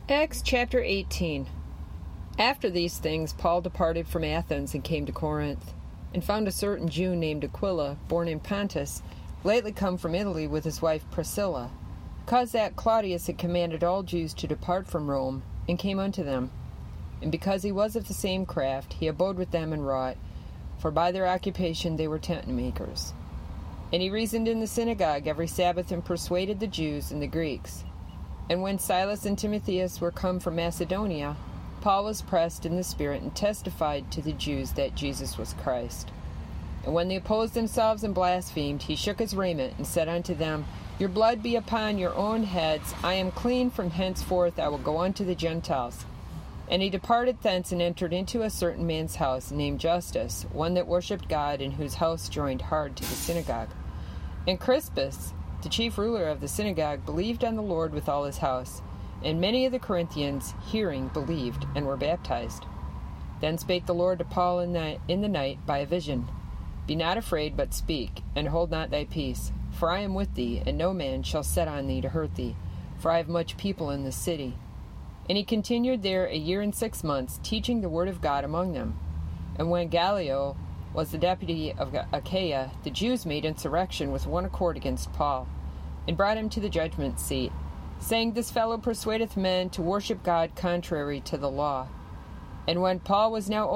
Acts chapter 18. After these things, Paul departed from Athens and came to Corinth, and found a certain Jew named Aquila, born in Pontus, lately come from Italy with his wife Priscilla, because that Claudius had commanded all Jews to depart from Rome, and came unto them. And because he was of the same craft, he abode with them and wrought, for by their occupation they were tent makers. And he reasoned in the synagogue every Sabbath, and persuaded the Jews and the Greeks. And when Silas and Timotheus were come from Macedonia, Paul was pressed in the Spirit, and testified to the Jews that Jesus was Christ. And when they opposed themselves and blasphemed, he shook his raiment, and said unto them, Your blood be upon your own heads. I am clean from henceforth. I will go unto the Gentiles. And he departed thence, and entered into a certain man's house, named Justus, one that worshipped God, and whose house joined hard to the synagogue. And Crispus, the chief ruler of the synagogue, believed on the Lord with all his house. And many of the Corinthians, hearing, believed, and were baptized. Then spake the Lord to Paul in the night by a vision, Be not afraid, but speak, and hold not thy peace. For I am with thee, and no man shall set on thee to hurt thee, for I have much people in this city. And he continued there 1 year and 6 months, teaching the word of God among them. And when Gallio was the deputy of Achaia, the Jews made insurrection with one accord against Paul, and brought him to the judgment seat, saying, This fellow persuadeth men to worship God contrary to the law. And when Paul was now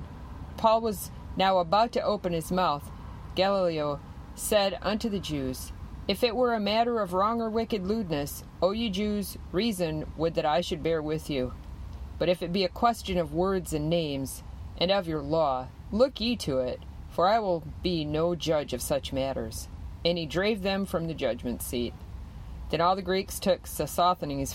about to open his mouth, Gallio said unto the Jews, If it were a matter of wrong or wicked lewdness, O ye Jews, reason would that I should bear with you. But if it be a question of words and names, and of your law, look ye to it, for I will be no judge of such matters. And he drave them from the judgment seat. Then all the Greeks took Sosthenes,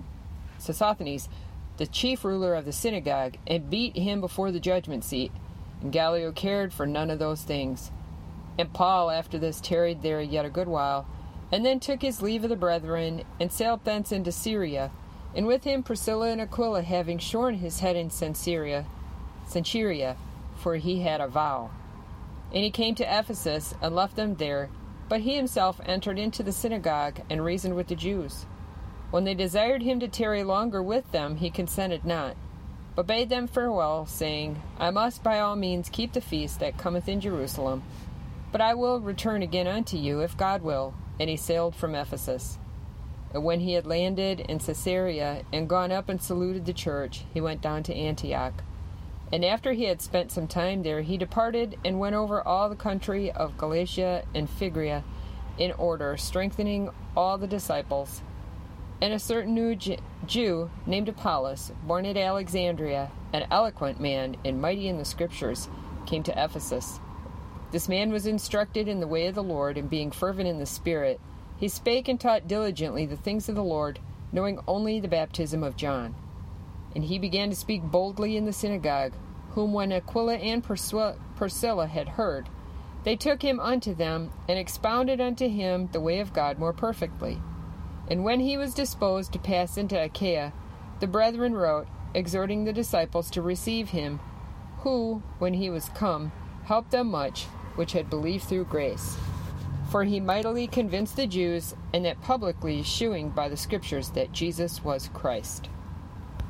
the chief ruler of the synagogue, and beat him before the judgment seat. And Gallio cared for none of those things. And Paul after this tarried there yet a good while, and then took his leave of the brethren, and sailed thence into Syria, and with him Priscilla and Aquila, having shorn his head in Cenchrea, for he had a vow. And he came to Ephesus, and left them there, but he himself entered into the synagogue, and reasoned with the Jews. When they desired him to tarry longer with them, he consented not, but bade them farewell, saying, I must by all means keep the feast that cometh in Jerusalem, but I will return again unto you, if God will. And he sailed from Ephesus. And when he had landed in Caesarea, and gone up and saluted the church, he went down to Antioch. And after he had spent some time there, he departed, and went over all the country of Galatia and Phrygia in order, strengthening all the disciples. And a certain new Jew, named Apollos, born at Alexandria, an eloquent man, and mighty in the Scriptures, came to Ephesus. This man was instructed in the way of the Lord, and being fervent in the Spirit, he spake and taught diligently the things of the Lord, knowing only the baptism of John. And he began to speak boldly in the synagogue, whom when Aquila and Priscilla had heard, they took him unto them, and expounded unto him the way of God more perfectly. And when he was disposed to pass into Achaia, the brethren wrote, exhorting the disciples to receive him, who, when he was come, helped them much, which had believed through grace. For he mightily convinced the Jews, and that publicly shewing by the Scriptures that Jesus was Christ.